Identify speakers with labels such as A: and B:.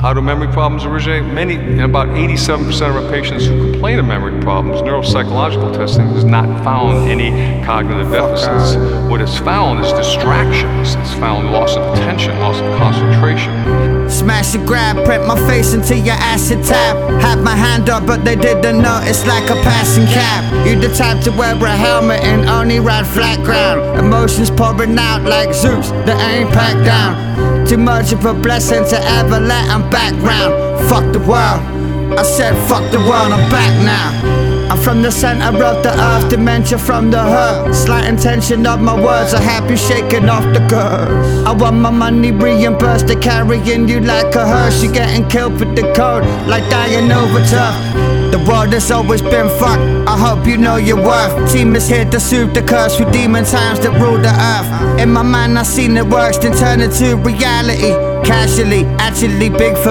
A: How do memory problems originate? About 87% of our patients who complain of memory problems, neuropsychological testing has not found any cognitive deficits. What it's found is distractions. It's found loss of attention, loss of concentration.
B: Smash and grab, print my face into your acid tap. Had my hand up, but they didn't know it's like a passing cab. You the type to wear a helmet and only ride flat ground. Emotions pouring out like Zeus, that ain't packed down. Too much of a blessing to ever let them background. Fuck the world, I said fuck the world, I'm back now. I'm from the center of the earth, dementia from the hurt. Slight intention of my words, a happy shaking off the curves. I want my money reimbursed, they're carrying you like a hearse. You getting killed with the code, like dying over tough. The world has always been fucked, I hope you know your worth. Team is here to soothe the curse through demon times that rule the earth. In my mind I seen it works, then turn it to reality. Casually, actually big for